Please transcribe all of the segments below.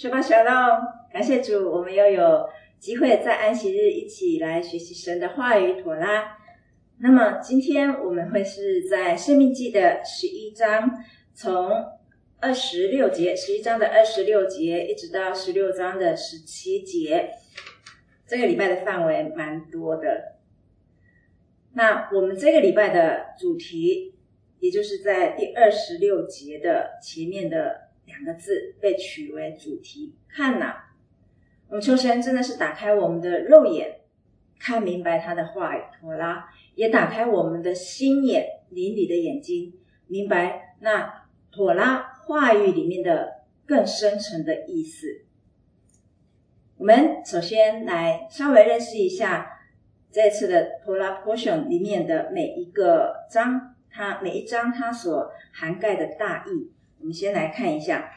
Shabbat Shalom，感谢主，我们又有机会在安息日一起来学习神的话语妥拉。那么今天我们会是在申命记的11章，从26节，11章的26节一直到16章的17节，这个礼拜的范围蛮多的。那我们这个礼拜的主题，也就是在第26节的前面的2个字被取为主题，看哪。我们求神真的是打开我们的肉眼，看明白他的话语妥拉，也打开我们的心眼，灵里的眼睛，明白那妥拉话语里面的更深层的意思。我们首先来稍微认识一下这次的妥拉 portion 里面的每一个章，每一章它所涵盖的大意。我们先来看一下，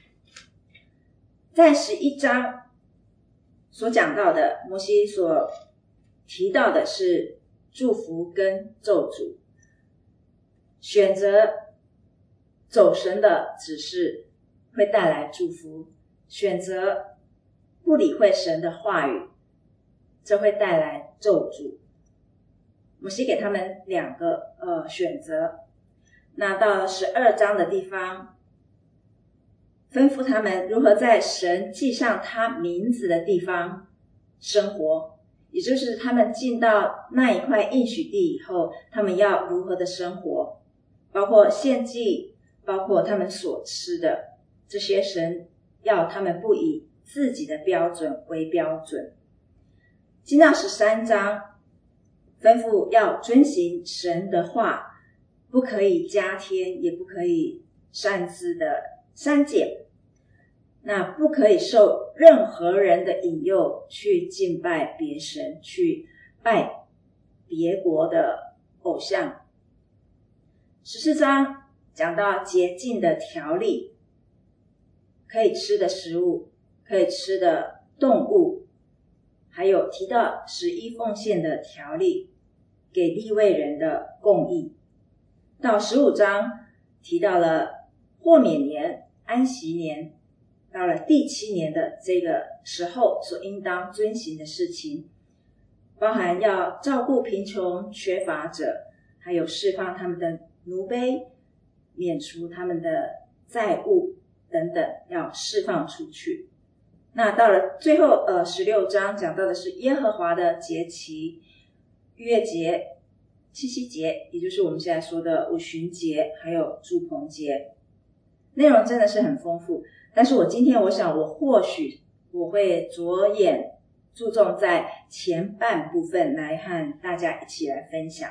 在11章所讲到的，摩西所提到的是祝福跟咒诅，选择走神的指示会带来祝福，选择不理会神的话语，这会带来咒诅。摩西给他们2个选择。那到了12章的地方，吩咐他们如何在神记上他名字的地方生活，也就是他们进到那一块应许地以后，他们要如何的生活，包括献祭，包括他们所吃的，这些神要他们不以自己的标准为标准。进到13章，吩咐要遵行神的话，不可以加添，也不可以擅自的删减，那不可以受任何人的引诱去敬拜别神，去拜别国的偶像。14章讲到洁净的条例，可以吃的食物，可以吃的动物，还有提到11奉献的条例，给利未人的供义。到15章提到了豁免年、安息年，到了第7年的这个时候所应当遵行的事情，包含要照顾贫穷缺乏者，还有释放他们的奴婢，免除他们的债务等等，要释放出去。那到了最后16章讲到的是耶和华的节期，逾越节、七夕节，也就是我们现在说的五旬节，还有住棚节，内容真的是很丰富。但是今天我想或许我会着眼注重在前半部分来和大家一起来分享。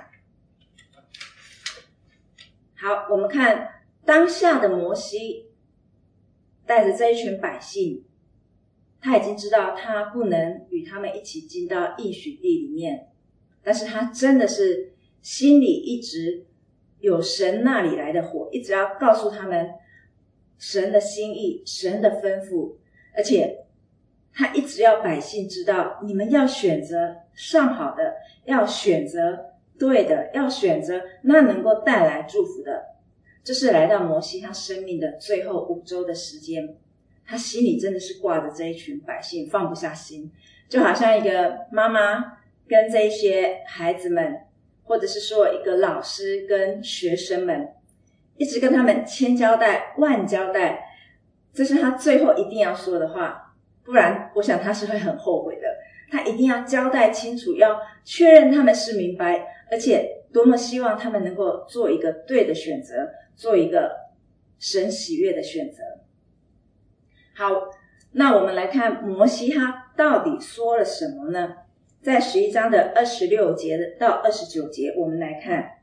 好，我们看当下的摩西带着这一群百姓，他已经知道他不能与他们一起进到应许地里面，但是他真的是心里一直有神那里来的火，一直要告诉他们神的心意，神的吩咐，而且他一直要百姓知道，你们要选择上好的，要选择对的，要选择那能够带来祝福的。这是来到摩西他生命的最后5周的时间，他心里真的是挂着这一群百姓放不下心，就好像一个妈妈跟这些孩子们，或者是说一个老师跟学生们，一直跟他们千交代万交代，这是他最后一定要说的话，不然我想他是会很后悔的。他一定要交代清楚，要确认他们是明白，而且多么希望他们能够做一个对的选择，做一个神喜悦的选择。好，那我们来看摩西他到底说了什么呢？在11章的26节到29节，我们来看。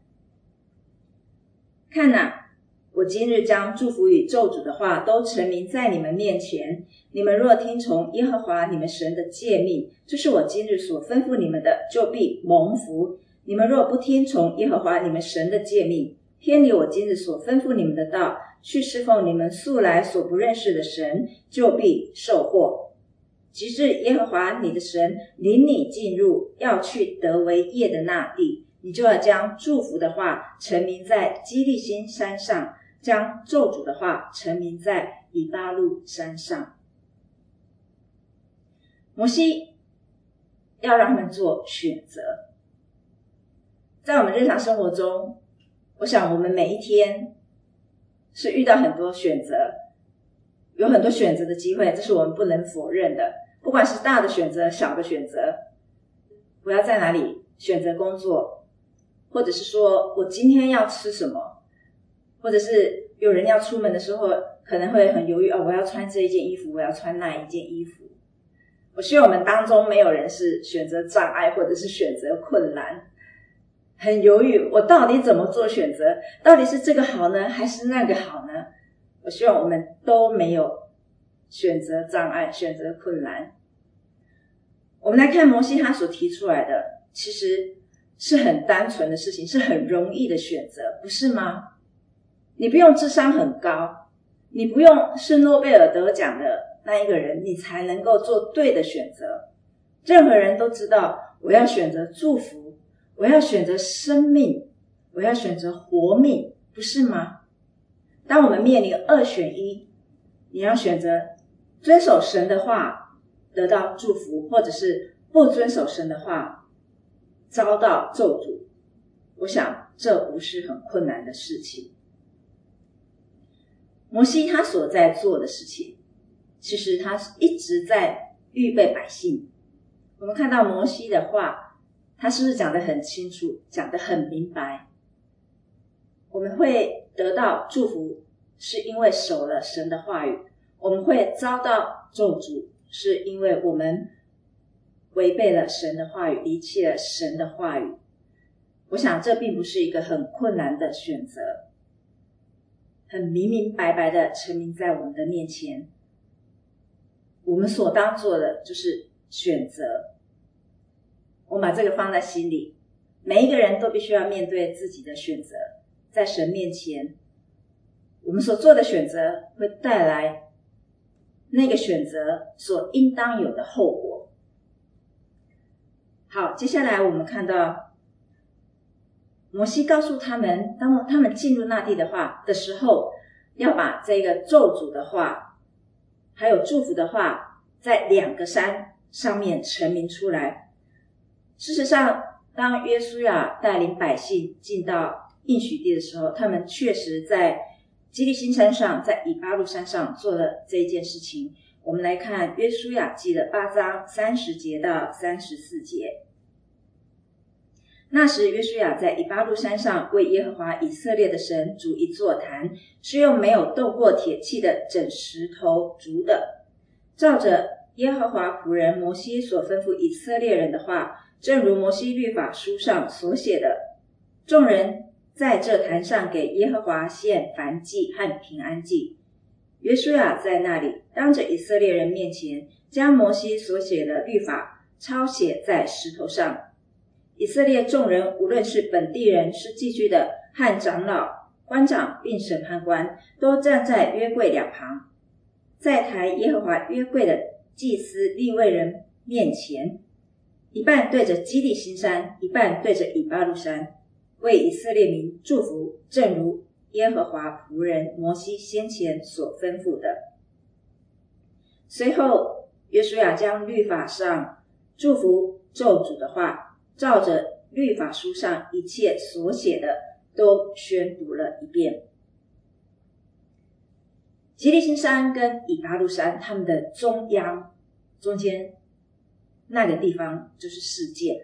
看哪，我今日将祝福与咒诅的话都陈明在你们面前，你们若听从耶和华你们神的诫命，就是我今日所吩咐你们的，就必蒙福。你们若不听从耶和华你们神的诫命，偏离我今日所吩咐你们的道，去侍奉你们素来所不认识的神，就必受祸。及至耶和华你的神领你进入要去得为业的那地，你就要将祝福的话陈明在基利心山上，将咒诅的话陈明在以巴路山上。 摩西要让他们做选择。在我们日常生活中，我想我们每一天是遇到很多选择，有很多选择的机会，这是我们不能否认的。不管是大的选择、小的选择，我要在哪里选择工作，或者是说我今天要吃什么，或者是有人要出门的时候可能会很犹豫，我要穿这一件衣服，我要穿那一件衣服。我希望我们当中没有人是选择障碍或者是选择困难，很犹豫我到底怎么做选择，到底是这个好呢还是那个好呢？我希望我们都没有选择障碍，选择困难。我们来看摩西他所提出来的，其实是很单纯的事情，是很容易的选择，不是吗？你不用智商很高，你不用是诺贝尔得奖的那一个人，你才能够做对的选择。任何人都知道，我要选择祝福，我要选择生命，我要选择活命，不是吗？当我们面临二选一，你要选择遵守神的话得到祝福，或者是不遵守神的话遭到咒诅，我想这不是很困难的事情。摩西他所在做的事情，其实他一直在预备百姓。我们看到摩西的话，他是不是讲得很清楚，讲得很明白？我们会得到祝福，是因为守了神的话语；我们会遭到咒诅，是因为我们违背了神的话语，离弃了神的话语。我想这并不是一个很困难的选择，很明明白白的陈明在我们的面前。我们所当做的就是选择。我们把这个放在心里，每一个人都必须要面对自己的选择，在神面前，我们所做的选择会带来那个选择所应当有的后果。好，接下来我们看到摩西告诉他们，当他们进入那地的话的时候，要把这个咒诅的话还有祝福的话在两个山上面陈明出来。事实上，当约书亚带领百姓进到应许地的时候，他们确实在基利心山上，在以巴路山上做了这一件事情。我们来看约书亚记的8章30节到34节。那时约书亚在以巴路山上为耶和华以色列的神筑一座坛，是用没有动过铁器的整石头筑的，照着耶和华仆人摩西所吩咐以色列人的话，正如摩西律法书上所写的，众人在这坛上给耶和华献燔祭和平安祭。约书亚在那里当着以色列人面前，将摩西所写的律法抄写在石头上。以色列众人，无论是本地人，是寄居的，和长老、官长并审判官，都站在约柜两旁，在抬耶和华约柜的祭司利未人面前，一半对着基利心山，一半对着以巴路山，为以色列民祝福，正如耶和华仆人摩西先前所吩咐的。随后约书亚将律法上祝福咒诅的话，照着律法书上一切所写的都宣读了一遍。基利心山跟以巴路山他们的中间那个地方就是世界。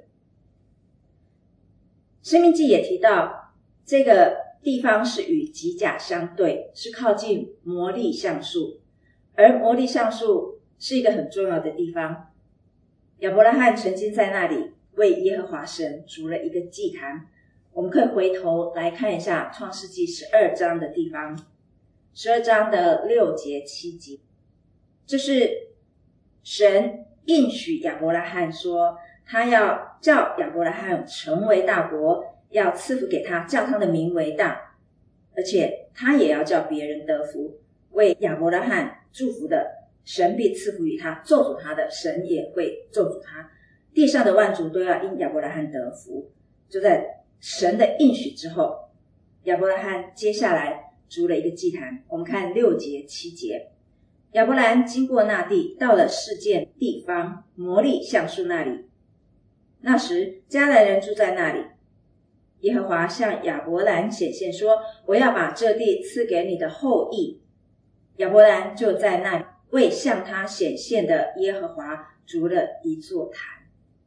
申命记也提到，这个地方是与吉甲相对，是靠近摩利橡树，而摩利橡树是一个很重要的地方。亚伯拉罕曾经在那里为耶和华神筑了一个祭坛。我们可以回头来看一下创世纪12章的地方，12章的6节7节，这是神应许亚伯拉罕说，他要叫亚伯拉罕成为大国，要赐福给他，叫他的名为大，而且他也要叫别人得福。为亚伯拉罕祝福的，神必赐福于他；咒诅他的，神也会咒诅他。地上的万族都要因亚伯拉罕得福。就在神的应许之后，亚伯拉罕接下来筑了一个祭坛。我们看6节7节， 亚伯兰经过那地，到了示剑地方摩利橡树那里。那时迦南人住在那里。耶和华向亚伯兰显现说，我要把这地赐给你的后裔。亚伯兰就在那里为向他显现的耶和华筑了一座坛。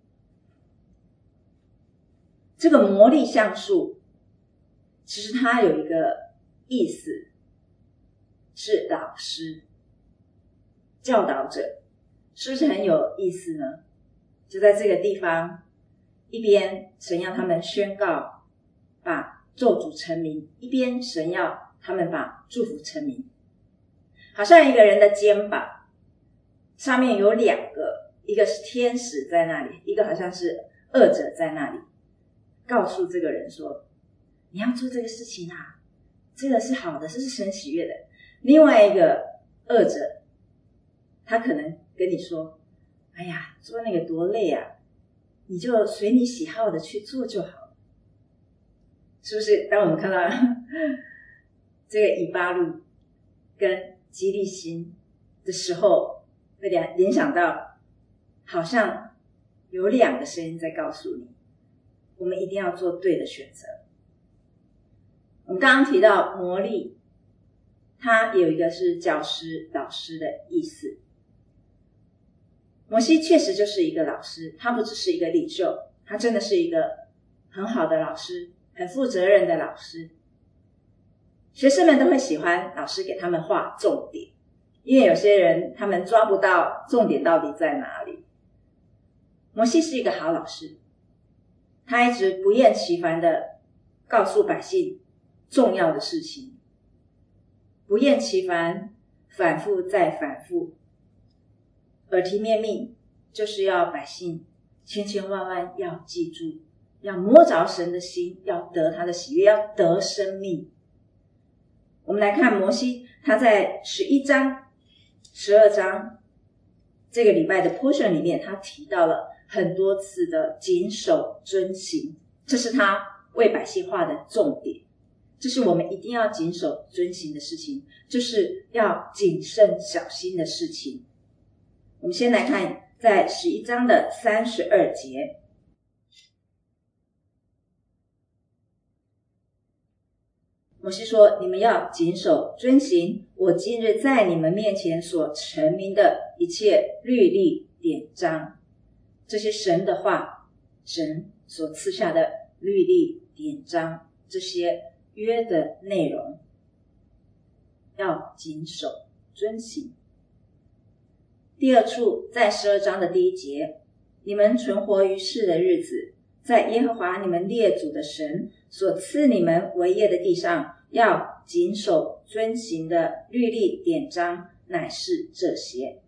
这个摩利橡树其实它有一个意思，是老师、教导者，是不是很有意思呢？就在这个地方，一边神要他们宣告把咒诅成名，一边神要他们把祝福成名。好像一个人的肩膀上面有两个，一个是天使在那里，一个好像是恶者在那里，告诉这个人说，你要做这个事情啊，这个是好的，这是神喜悦的。另外一个恶者，他可能跟你说，哎呀，做那个多累啊，你就随你喜好的去做就好了。是不是当我们看到这个以巴路跟基利心的时候，会联想到好像有两个声音在告诉你，我们一定要做对的选择。我们刚刚提到摩利，它有一个是教师、老师的意思。摩西确实就是一个老师，他不只是一个领袖，他真的是一个很好的老师，很负责任的老师。学生们都会喜欢老师给他们画重点，因为有些人他们抓不到重点到底在哪里。摩西是一个好老师，他一直不厌其烦的告诉百姓重要的事情，不厌其烦，反复再反复，耳提面命，就是要百姓千千万万要记住，要摸着神的心，要得他的喜悦，要得生命。我们来看摩西，他在11章、12章这个礼拜的 portion 里面，他提到了很多次的谨守遵行，这是他为百姓画的重点，这是我们一定要谨守遵行的事情，就是要谨慎小心的事情。我们先来看在11章的32节，摩西说，你们要谨守遵行我今日在你们面前所陈明的一切律例典章。这些神的话，神所赐下的律例典章，这些约的内容要谨守遵行。第二处在12章的第1节，你们存活于世的日子，在耶和华你们列祖的神所赐你们为业的地上，要谨守遵行的律例典章，乃是这些。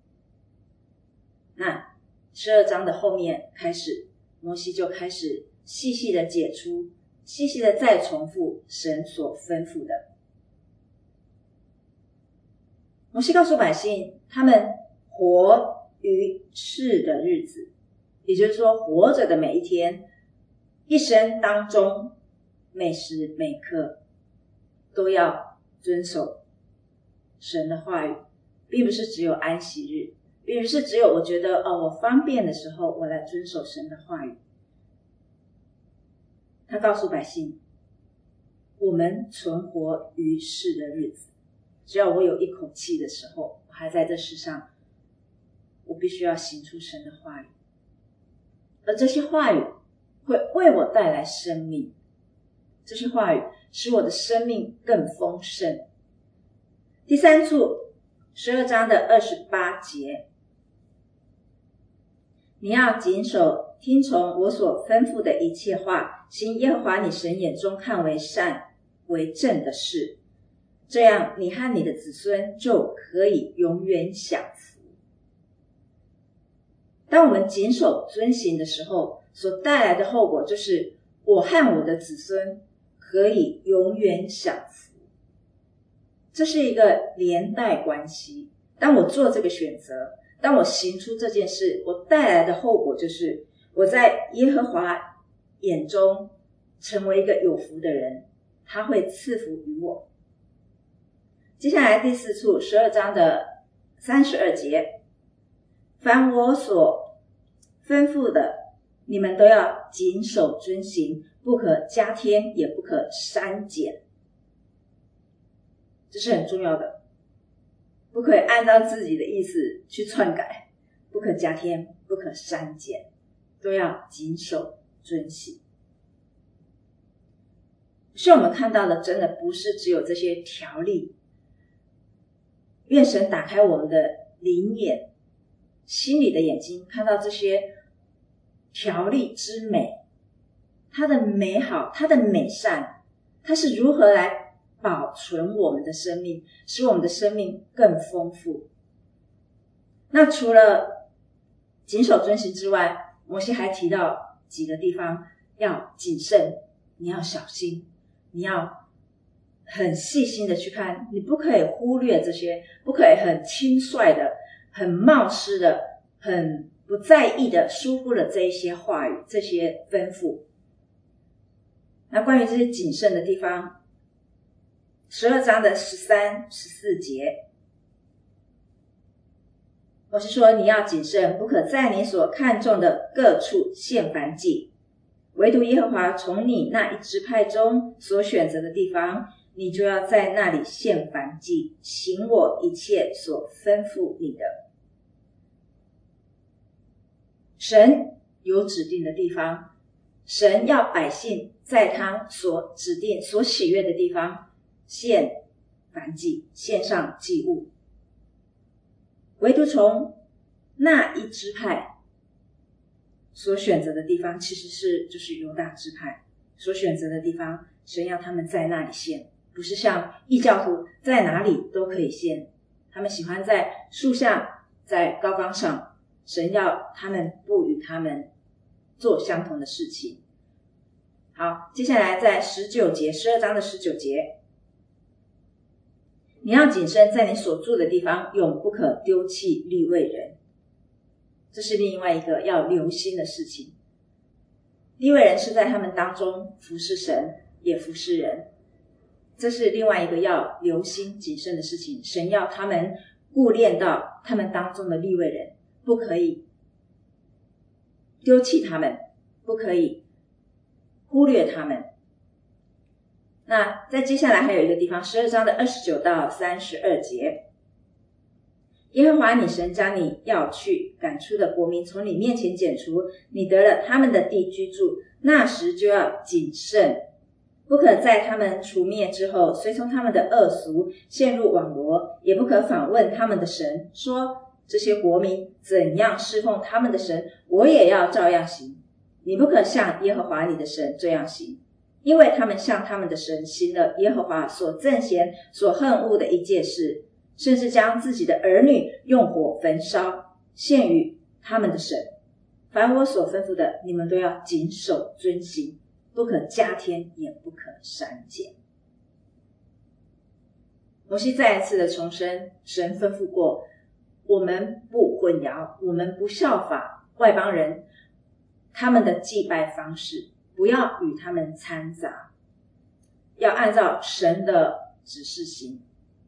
那12章的后面开始，摩西就开始细细的解出，细细的再重复神所吩咐的。摩西告诉百姓，他们活于世的日子，也就是说活着的每一天，一生当中每时每刻都要遵守神的话语，并不是只有安息日，并不是只有我觉得我方便的时候我来遵守神的话语。他告诉百姓，我们存活于世的日子，只要我有一口气的时候，我还在这世上，我必须要行出神的话语，而这些话语会为我带来生命，这些话语使我的生命更丰盛。第3处12章的28节，你要谨守听从我所吩咐的一切话，行耶和华你神眼中看为善为正的事，这样你和你的子孙就可以永远享福。当我们谨守遵行的时候，所带来的后果就是我和我的子孙可以永远享福。这是一个连带关系。当我做这个选择，当我行出这件事，我带来的后果就是我在耶和华眼中成为一个有福的人，他会赐福于我。接下来第4处12章的 32节，凡我所吩咐的，你们都要谨守遵行，不可加添，也不可删减。这是很重要的，不可以按照自己的意思去篡改，不可加添，不可删减，都要谨守遵行。所以我们看到的真的不是只有这些条例，愿神打开我们的灵眼，心里的眼睛，看到这些条例之美，它的美好，它的美善，它是如何来保存我们的生命，使我们的生命更丰富。那除了谨守遵行之外，摩西还提到几个地方要谨慎，你要小心，你要很细心的去看，你不可以忽略这些，不可以很轻率的、很冒失的、很不在意的疏忽了这一些话语、这些吩咐。那关于这些谨慎的地方，12章的13、14节，我是说你要谨慎，不可在你所看重的各处献燔祭，唯独耶和华从你那一支派中所选择的地方，你就要在那里献燔祭，行我一切所吩咐你的。神有指定的地方，神要百姓在他所指定、所喜悦的地方献燔祭，献上祭物。唯独从那一支派所选择的地方，其实就是犹大支派所选择的地方，神要他们在那里献，不是像异教徒在哪里都可以献，他们喜欢在树下、在高岗上，神要他们不与他们做相同的事情。好，接下来在19节，12章的19节，你要谨慎，在你所住的地方永不可丢弃利未人。这是另外一个要留心的事情。利未人是在他们当中服侍神，也服侍人，这是另外一个要留心谨慎的事情。神要他们顾念到他们当中的利未人，不可以丢弃他们，不可以忽略他们。那在接下来还有一个地方，12章的29到32节，耶和华你神将你要去赶出的国民从你面前剪除，你得了他们的地居住，那时就要谨慎，不可在他们除灭之后随从他们的恶俗，陷入网罗，也不可访问他们的神，说这些国民怎样侍奉他们的神，我也要照样行。你不可像耶和华你的神这样行，因为他们向他们的神行了耶和华所憎嫌、所恨恶的一件事，甚至将自己的儿女用火焚烧，献与他们的神。凡我所吩咐的，你们都要谨守遵行，不可加添，也不可删减。摩西再一次的重申，神吩咐过，我们不混淆，我们不效法外邦人他们的祭拜方式，不要与他们掺杂，要按照神的指示行。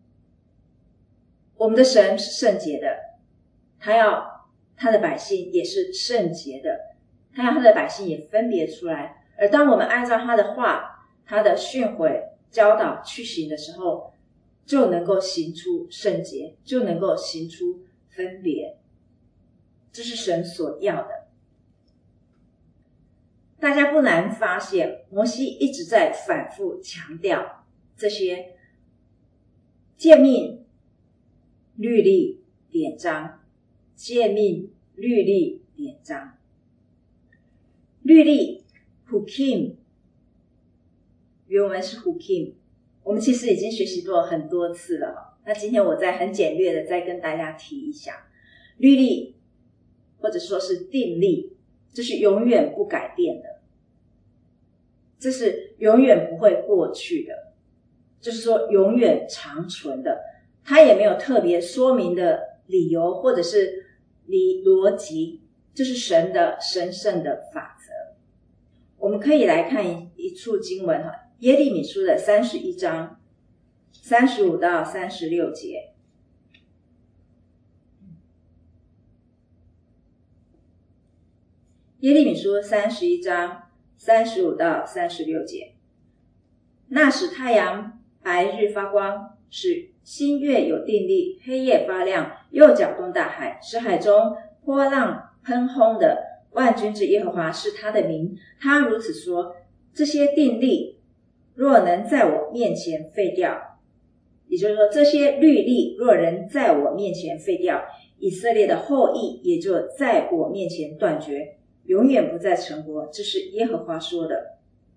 我们的神是圣洁的，他要他的百姓也是圣洁的，他要他的百姓也分别出来。而当我们按照他的话、他的训诲、教导去行的时候，就能够行出圣洁，就能够行出分别，这是神所要的。大家不难发现，摩西一直在反复强调这些诫命、律例、典章，诫命、律例、典章。律例 Hukim 原文是 Hukim， 我们其实已经学习过很多次了，那今天我再很简略的再跟大家提一下。律例或者说是定例，这是永远不改变的，这是永远不会过去的，就是说永远长存的，它也没有特别说明的理由或者是逻辑，这是神的神圣的法则。我们可以来看一处经文，耶利米书的31章35到36节。 耶利米书31章35到36节。那使太阳白日发光，使星月有定力，黑夜发亮，又搅动大海，使海中波浪喷轰的万军之耶和华是他的名。他如此说，这些定力若能在我面前废掉，也就是说，这些律例若能在我面前废掉，以色列的后裔也就在我面前断绝，永远不再成国。这是耶和华说的。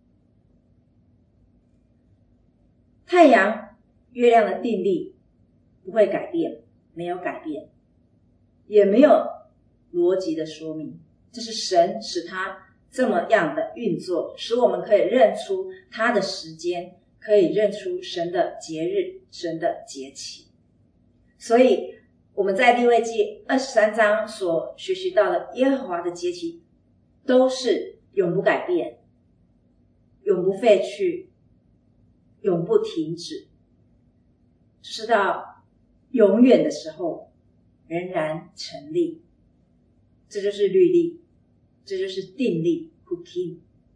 太阳、月亮的定力不会改变，没有改变，也没有逻辑的说明，这是神使它这么样的运作，使我们可以认出它的时间，可以认出神的节日、神的节期。所以我们在利未记23章所学习到的耶和华的节期都是永不改变，永不废去，永不停止，直到永远的时候仍然成立。这就是律例，这就是定例 Hukim。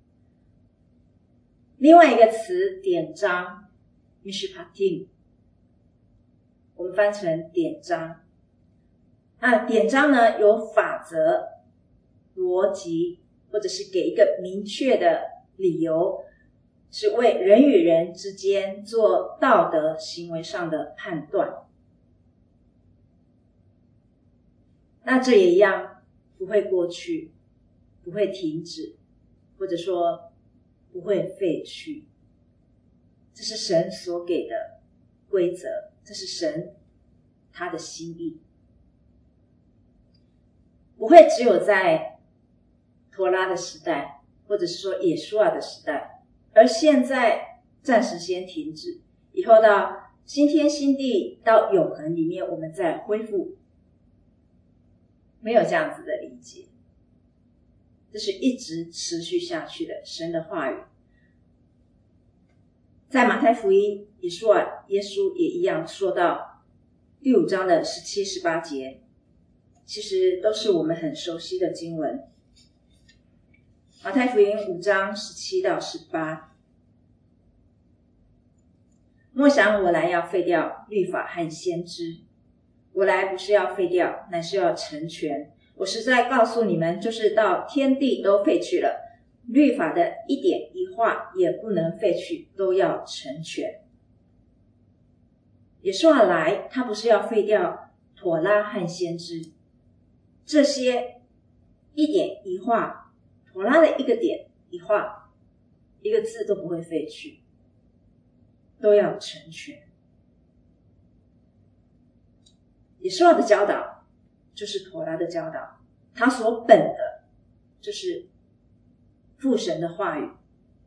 另外一个词典章 Mishpatim， 我们翻成典章。那典章呢，有法则、逻辑，或者是给一个明确的理由，是为人与人之间做道德行为上的判断。那这也一样，不会过去，不会停止，或者说不会废去。这是神所给的规则，这是神他的心意。不会只有在陀拉的时代，或者是说耶稣的时代，而现在暂时先停止，以后到新天新地，到永恒里面我们再恢复。没有这样子的理解，这是一直持续下去的神的话语。在马太福音，耶稣也一样说到第5章的17、18节，其实都是我们很熟悉的经文。马太福音5章17到18，莫想我来要废掉律法和先知，我来不是要废掉，乃是要成全。我实在告诉你们，就是到天地都废去了，律法的一点一画也不能废去，都要成全。耶稣来，他不是要废掉妥拉和先知，这些一点一画，妥拉的一个点一画，一个字都不会废去，都要成全。耶稣的教导就是妥拉的教导，他所本的就是父神的话语。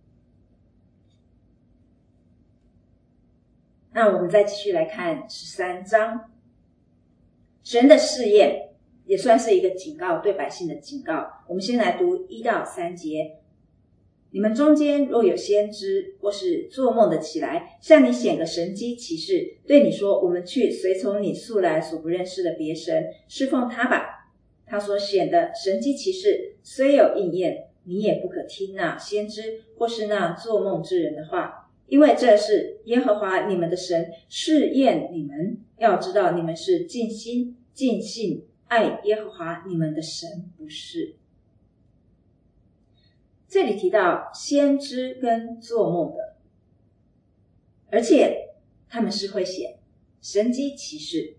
那我们再继续来看13章，神的试验也算是一个警告，对百姓的警告。我们先来读1到3节。你们中间若有先知或是做梦的起来，向你显个神机奇事，对你说，我们去随从你素来所不认识的别神，侍奉他吧。他所显的神机奇事虽有应验，你也不可听那先知或是那做梦之人的话，因为这是耶和华你们的神试验你们，要知道你们是尽心尽性爱耶和华你们的神，不是。这里提到先知跟做梦的，而且他们是会显神机奇事。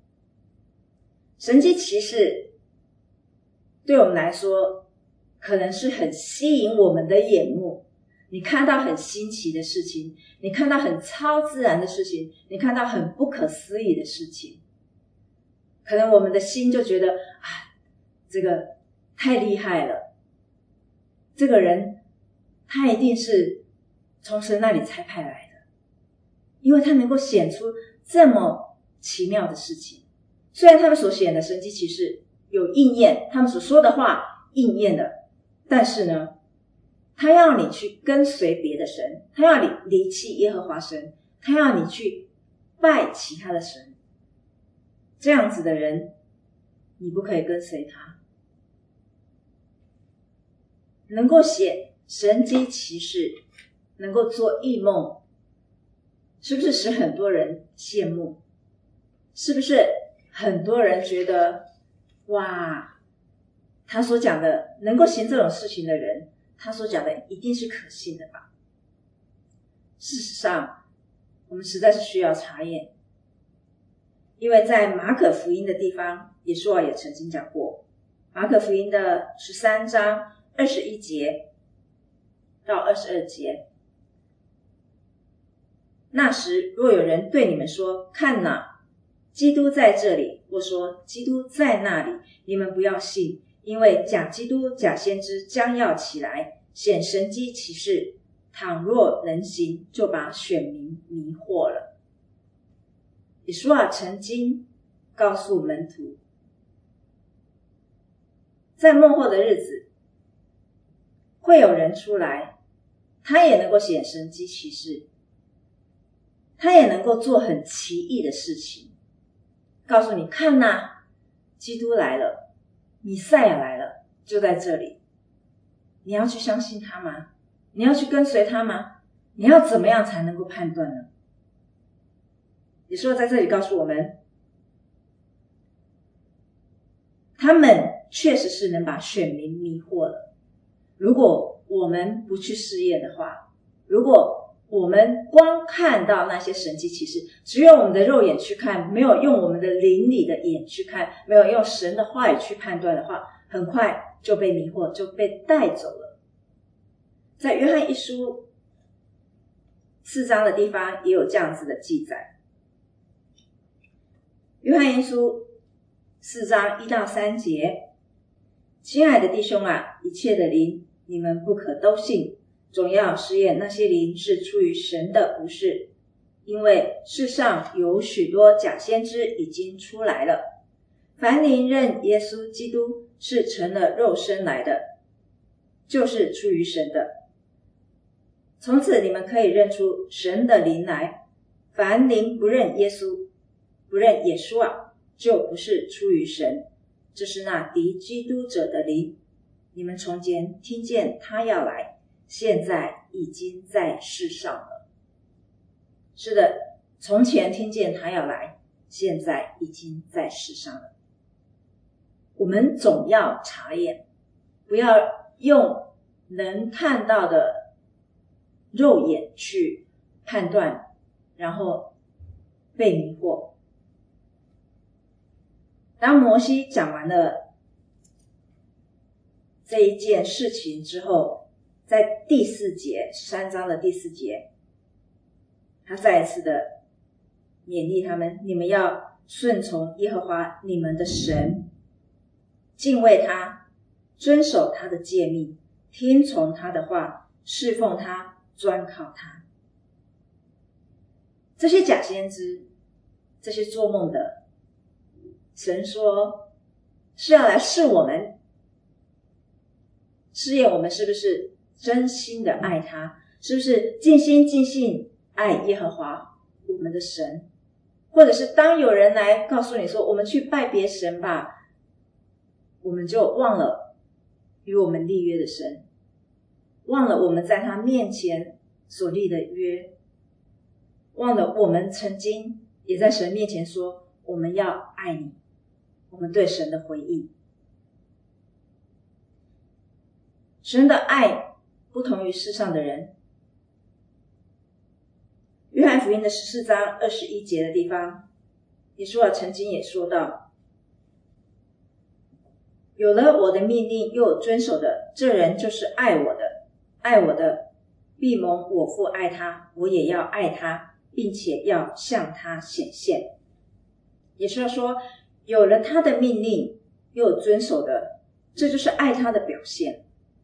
神机奇事对我们来说可能是很吸引我们的眼目，你看到很新奇的事情，你看到很超自然的事情，你看到很不可思议的事情，可能我们的心就觉得这个太厉害了，这个人他一定是从神那里差派来的，因为他能够显出这么奇妙的事情。虽然他们所显的神迹奇事有应验，他们所说的话应验了，但是呢，他要你去跟随别的神，他要你离弃耶和华神，他要你去拜其他的神。这样子的人，你不可以跟随他。 能够显神迹奇事，能够做异梦，是不是使很多人羡慕？是不是很多人觉得哇，他所讲的能够行这种事情的人，他所讲的一定是可信的吧？事实上，我们实在是需要查验，因为在马可福音的地方，耶稣也曾经讲过，马可福音的13章21节到22节，那时若有人对你们说，看哪，基督在这里，或说基督在那里，你们不要信，因为假基督、假先知将要起来，显神迹奇事，倘若能行，就把选民迷惑了。耶稣曾经告诉门徒，在末后的日子，会有人出来，他也能够显神迹奇事，他也能够做很奇异的事情，告诉你，看哪，基督来了，弥赛亚来了，就在这里。你要去相信他吗？你要去跟随他吗？你要怎么样才能够判断呢？耶稣在这里告诉我们，他们确实是能把选民迷惑了。如果我们不去试验的话，如果我们光看到那些神迹奇事，只用我们的肉眼去看，没有用我们的灵里的眼去看，没有用神的话语去判断的话，很快就被迷惑，就被带走了。在约翰一书4章的地方也有这样子的记载。约翰一书4章1到3节，亲爱的弟兄啊，一切的灵你们不可都信，总要试验那些灵是出于神的，不是，因为世上有许多假先知已经出来了。凡灵认耶稣基督是成了肉身来的，就是出于神的。从此你们可以认出神的灵来，凡灵不认耶稣，不认耶稣就不是出于神，这是那敌基督者的灵。你们从前听见他要来，现在已经在世上了。是的，从前听见他要来，现在已经在世上了。我们总要查验，不要用能看到的肉眼去判断，然后被迷惑。当摩西讲完了这一件事情之后，在第4节13章的第4节，他再一次的勉励他们，你们要顺从耶和华你们的神，敬畏他，遵守他的诫命，听从他的话，侍奉他，专靠他。这些假先知，这些做梦的，神说是要来试我们，试验我们是不是真心的爱他，是不是尽心尽性爱耶和华我们的神。或者是当有人来告诉你说我们去拜别神吧，我们就忘了与我们立约的神，忘了我们在他面前所立的约，忘了我们曾经也在神面前说我们要爱你，我们对神的回应。神的爱不同于世上的人。约翰福音的14章21节的地方，耶稣曾经也说到，有了我的命令又遵守的，这人就是爱我的，爱我的必蒙我父爱他，我也要爱他，并且要向他显现。也就是说，有了他的命令又遵守的，这就是爱他的表现。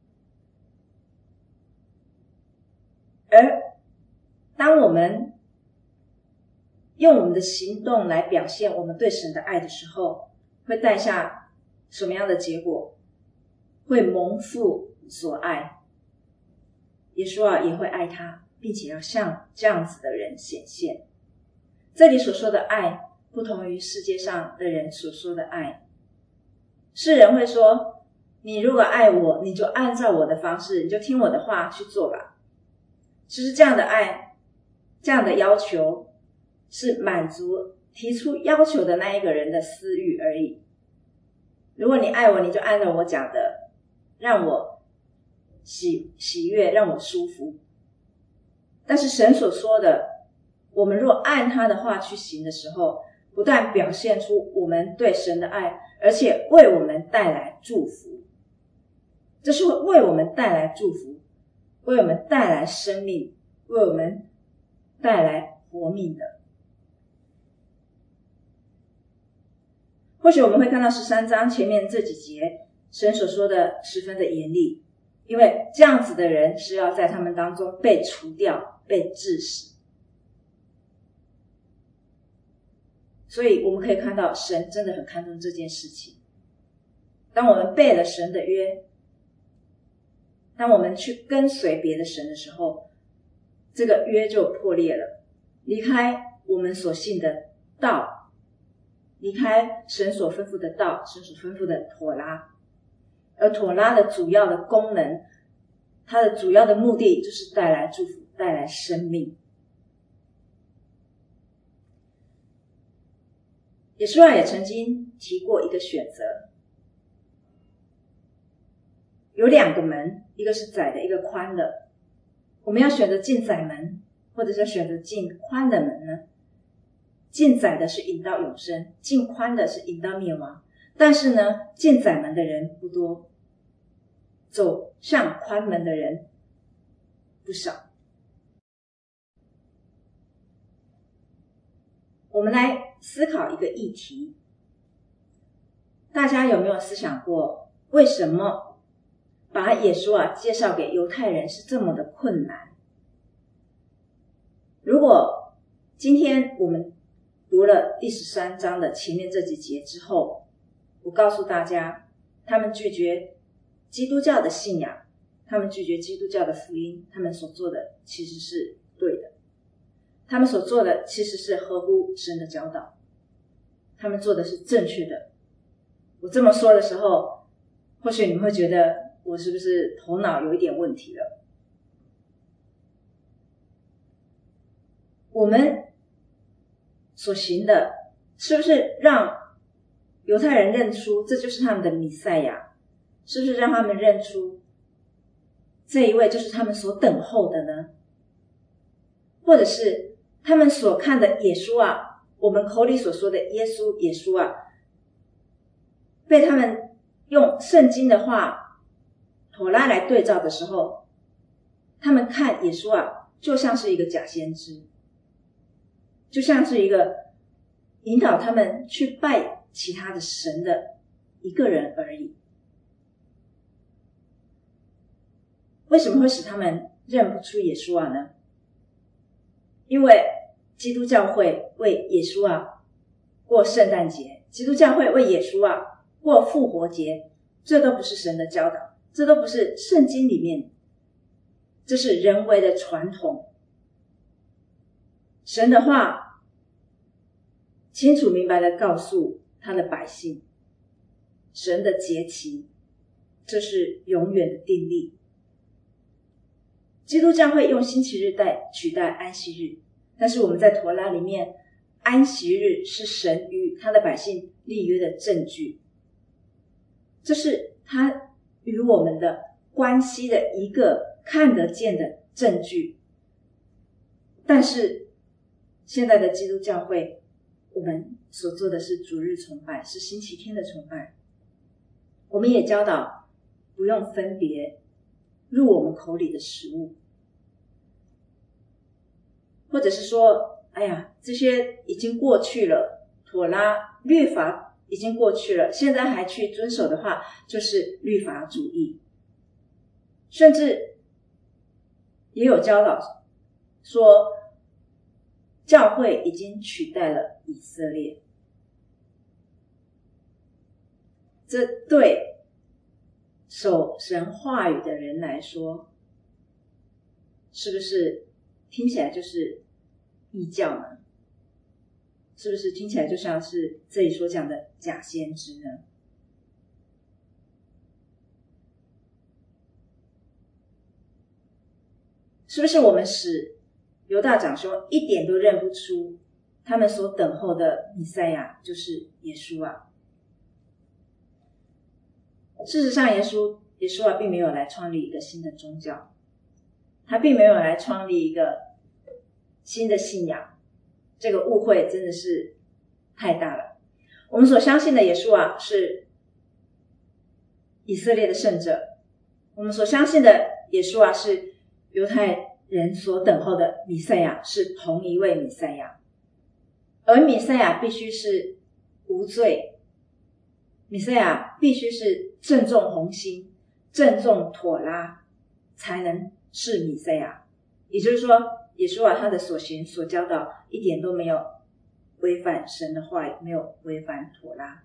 而当我们用我们的行动来表现我们对神的爱的时候，会带下什么样的结果？会蒙父所爱，耶稣也会爱他，并且要向这样子的人显现。这里所说的爱不同于世界上的人所说的爱。世人会说， 你如果爱我，你就按照我的方式，你就听我的话去做吧。其实这样的爱，这样的要求是满足提出要求的那一个人的私欲而已。如果你爱我，你就按照我讲的，让我喜悦，让我舒服。但是神所说的，我们若按他的话去行的时候，不但表现出我们对神的爱，而且为我们带来祝福。这是为我们带来祝福，为我们带来生命，为我们带来活命的。或许我们会看到13章前面这几节，神所说的十分的严厉，因为这样子的人是要在他们当中被除掉，被治死。所以我们可以看到神真的很看重这件事情。当我们背了神的约，当我们去跟随别的神的时候，这个约就破裂了，离开我们所信的道，离开神所吩咐的道，神所吩咐的妥拉。而妥拉的主要的功能，它的主要的目的就是带来祝福，带来生命。耶稣也曾经提过一个选择，有2个门，一个是窄的，一个宽的。我们要选择进窄门，或者是选择进宽的门呢？进窄的是引到永生，进宽的是引到灭亡。但是呢，进窄门的人不多，走向宽门的人不少。我们来思考一个议题，大家有没有思想过，为什么把耶稣介绍给犹太人是这么的困难？如果今天我们读了第13章的前面这几节之后，我告诉大家，他们拒绝基督教的信仰，他们拒绝基督教的福音，他们所做的其实是对的，他们所做的其实是合乎神的教导，他们做的是正确的。我这么说的时候，或许你们会觉得我是不是头脑有一点问题了？我们所行的是不是让犹太人认出这就是他们的弥赛亚？是不是让他们认出这一位就是他们所等候的呢？或者是他们所看的耶稣我们口里所说的耶稣被他们用圣经的话妥拉来对照的时候，他们看耶稣就像是一个假先知，就像是一个引导他们去拜其他的神的一个人而已。为什么会使他们认不出耶稣呢？因为基督教会为耶稣过圣诞节，基督教会为耶稣过复活节，这都不是神的教导，这都不是圣经里面，这是人为的传统。神的话清楚明白地告诉他的百姓，神的节期，这是永远的定例。基督教会用星期日取代安息日，但是我们在妥拉里面，安息日是神与他的百姓立约的证据，这是他与我们的关系的一个看得见的证据。但是现在的基督教会，我们所做的是主日崇拜，是星期天的崇拜。我们也教导不用分别入我们口里的食物，或者是说这些已经过去了，妥拉律法已经过去了，现在还去遵守的话就是律法主义。甚至也有教导说教会已经取代了以色列，这对守神话语的人来说，是不是听起来就是异教呢？是不是听起来就像是这里所讲的假先知呢？ 是不是我们使犹大长兄一点都认不出他们所等候的弥赛亚就是耶稣啊？事实上，耶稣并没有来创立一个新的宗教，他并没有来创立一个新的信仰，这个误会真的是太大了。我们所相信的耶稣啊，是以色列的圣者，我们所相信的耶稣啊，是犹太人所等候的弥赛亚，是同一位弥赛亚。而弥赛亚必须是无罪，弥赛亚必须是正中红心，正中妥拉，才能是弥赛亚。也就是说，耶稣啊，他的所行所教导一点都没有违反神的话语，没有违反妥拉。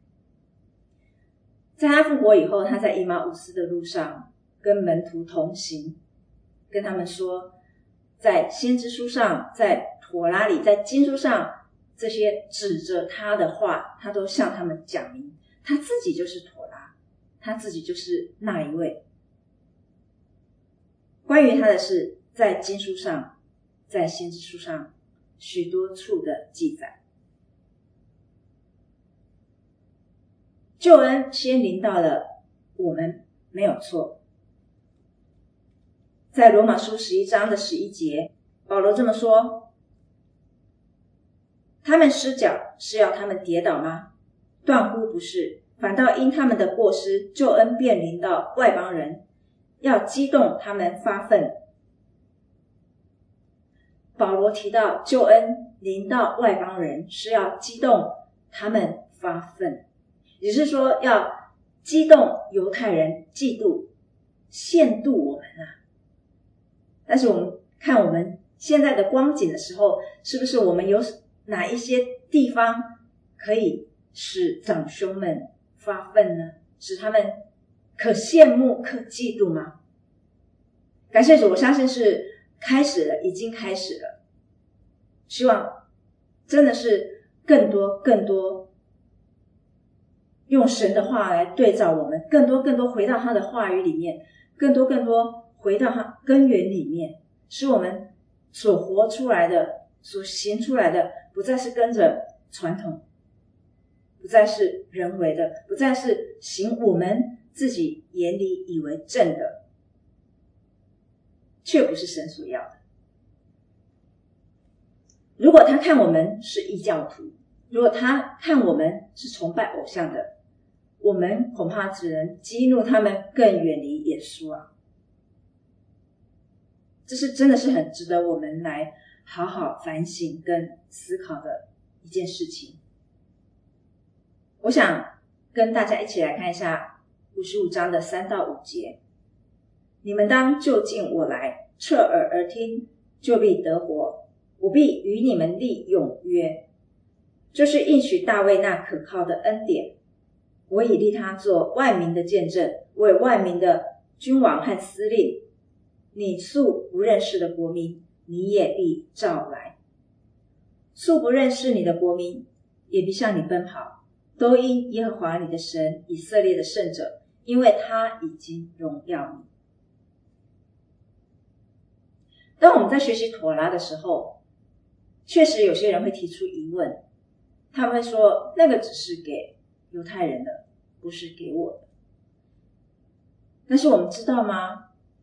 在他复活以后，他在以马忤斯的路上跟门徒同行，跟他们说，在先知书上，在妥拉里，在经书上，这些指着他的话，他都向他们讲明，他自己就是妥拉，他自己就是那一位。关于他的事，在经书上，在先知书上许多处的记载。救恩先临到了我们，没有错。在罗马书11章的11节，保罗这么说，他们失脚是要他们跌倒吗？断乎不是，反倒因他们的过失，救恩便临到外邦人，要激动他们发愤。保罗提到救恩临到外邦人，是要激动他们发愤，也就是说要激动犹太人嫉妒羡妒我们啊。但是我们看我们现在的光景的时候，是不是我们有哪一些地方可以使长兄们发愤呢？使他们可羡慕可嫉妒吗？感谢主，我相信是开始了，已经开始了。希望真的是更多用神的话来对照我们，更多回到他的话语里面，更多回到他根源里面，使我们所活出来的，所行出来的，不再是跟着传统，不再是人为的，不再是行我们自己眼里以为正的，却不是神所要的。如果他看我们是异教徒，如果他看我们是崇拜偶像的，我们恐怕只能激怒他们更远离耶稣啊。这是真的是很值得我们来好好反省跟思考的一件事情。我想跟大家一起来看一下55章的3到5节。你们当就近我来，侧耳而听，就必得活。我必与你们立永约，就是应许大卫那可靠的恩典。我已立他做万民的见证，为万民的君王和司令。你素不认识的国民，你也必召来；素不认识你的国民，也必向你奔跑，都因耶和华你的神，以色列的圣者，因为他已经荣耀你。当我们在学习妥拉的时候，确实有些人会提出疑问，他们会说那个只是给犹太人的，不是给我的。但是我们知道吗？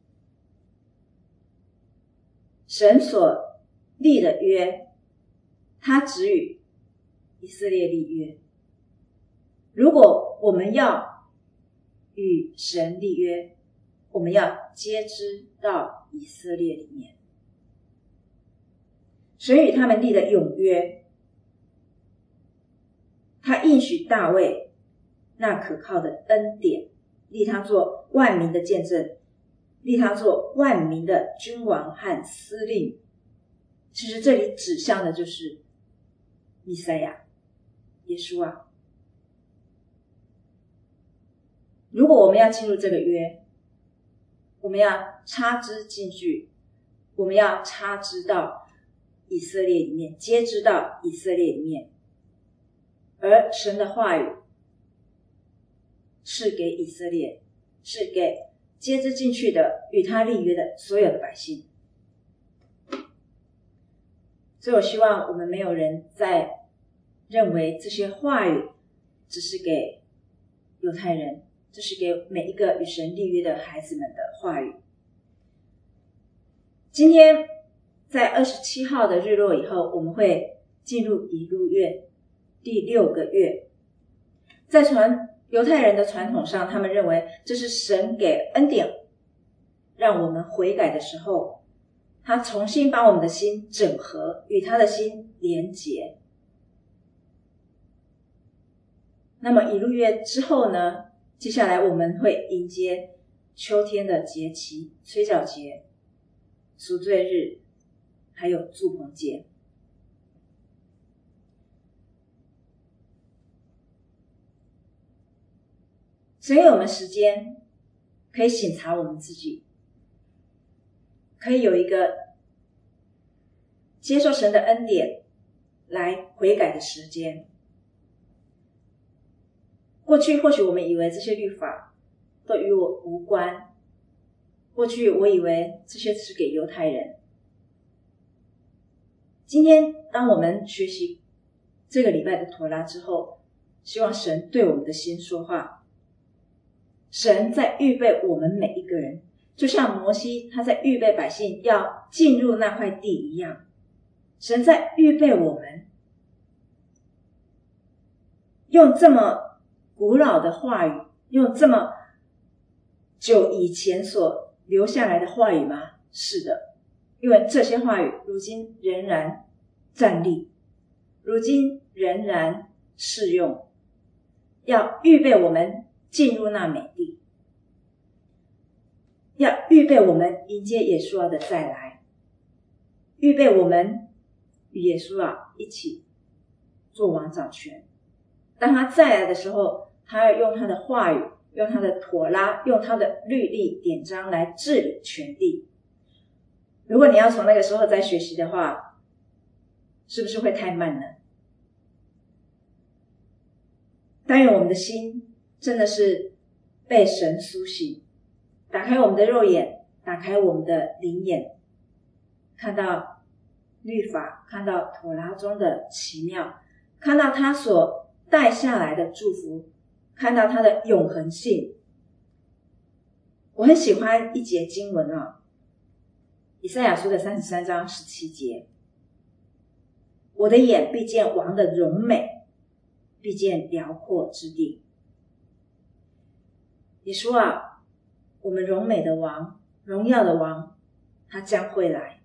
神所立的约，他只与以色列立约。如果我们要与神立约，我们要接知到以色列里面。神与他们立的永约，他应许大卫那可靠的恩典，立他做万民的见证，立他做万民的君王和司令。其实这里指向的就是弥赛亚，耶稣啊。如果我们要进入这个约，我们要插枝进去，我们要插枝到以色列里面，接知到以色列里面。而神的话语是给以色列，是给接知进去的与他立约的所有的百姓。 所以我希望我们没有人再认为这些话语只是给犹太人，这是给每一个与神立约的孩子们的话语。今天在27号的日落以后，我们会进入以路月第6个月。在犹太人的传统上，他们认为这是神给恩典让我们悔改的时候，他重新把我们的心整合，与他的心连结。那么以路月之后呢，接下来我们会迎接秋天的节期，催缴节、赎罪日，还有住棚节。神给我们时间，可以省察我们自己，可以有一个接受神的恩典来悔改的时间。过去或许我们以为这些律法都与我无关，过去我以为这些是给犹太人。今天当我们学习这个礼拜的妥拉之后，希望神对我们的心说话。神在预备我们每一个人，就像摩西他在预备百姓要进入那块地一样，神在预备我们，用这么古老的话语，用这么久以前所留下来的话语吗？是的，因为这些话语如今仍然站立，如今仍然适用，要预备我们进入那美地，要预备我们迎接耶稣的再来，预备我们与耶稣一起做王掌权。当他再来的时候，他要用他的话语，用他的妥拉，用他的律例典章来治理全地。如果你要从那个时候再学习的话，是不是会太慢呢？但愿我们的心真的是被神苏醒，打开我们的肉眼，打开我们的灵眼，看到律法，看到妥拉中的奇妙，看到他所带下来的祝福，看到他的永恒性。我很喜欢一节经文以赛亚书的33章17节，我的眼必见王的荣美，必见辽阔之地。耶稣我们荣美的王，荣耀的王，他将会来。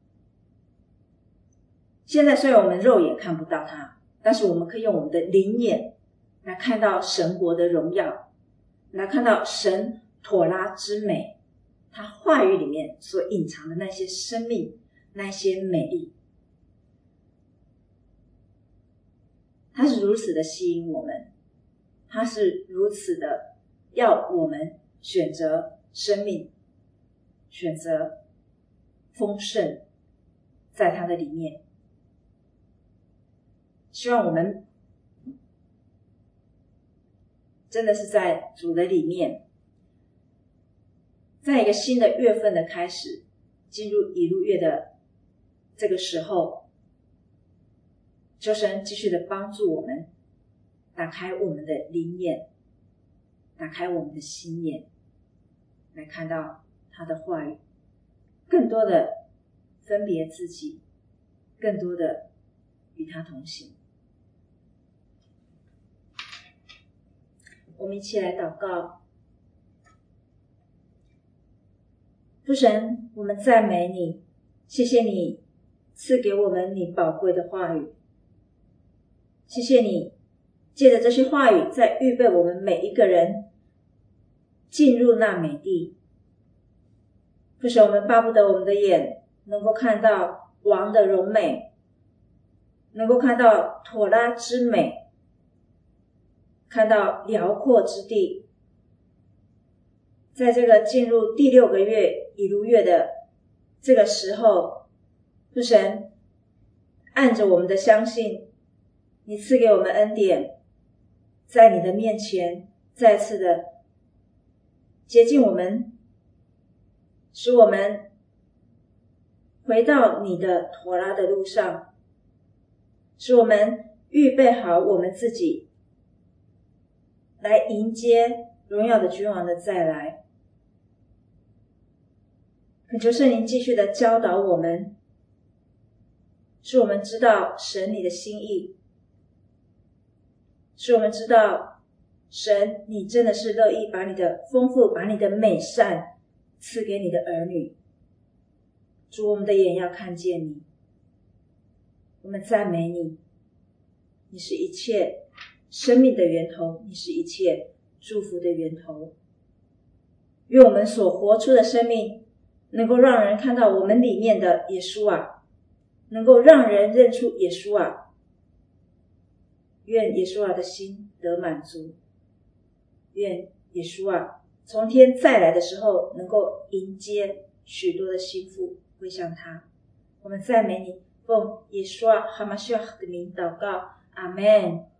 现在虽然我们肉眼看不到他，但是我们可以用我们的灵眼来看到神国的荣耀，来看到神妥拉之美，他话语里面所隐藏的那些生命，那些美丽。他是如此的吸引我们，他是如此的要我们选择生命，选择丰盛在他的里面。希望我们真的是在主的里面，在一个新的月份的开始，进入以路月的这个时候，求神继续的帮助我们，打开我们的灵眼，打开我们的心眼，来看到他的话语，更多的分别自己，更多的与他同行。我们一起来祷告。父神，我们赞美你，谢谢你赐给我们你宝贵的话语，谢谢你借着这些话语在预备我们每一个人进入那美地。父神，我们巴不得我们的眼能够看到王的荣美，能够看到妥拉之美，看到辽阔之地。在这个进入第6个月以路月的这个时候，父神按着我们的相信，你赐给我们恩典，在你的面前再次的接近我们，使我们回到你的妥拉的路上，使我们预备好我们自己，来迎接荣耀的君王的再来。恳求圣灵继续的教导我们，使我们知道神你的心意，使我们知道神你真的是乐意把你的丰富，把你的美善赐给你的儿女。主，我们的眼要看见你，我们赞美你，你是一切生命的源头，你是一切祝福的源头。愿我们所活出的生命能够让人看到我们里面的耶稣啊，能够让人认出耶稣啊。愿耶稣啊的心得满足，愿耶稣啊从天再来的时候能够迎接许多的心腹归向他。我们赞美你，奉耶稣啊哈马西亚的名祷告，阿们。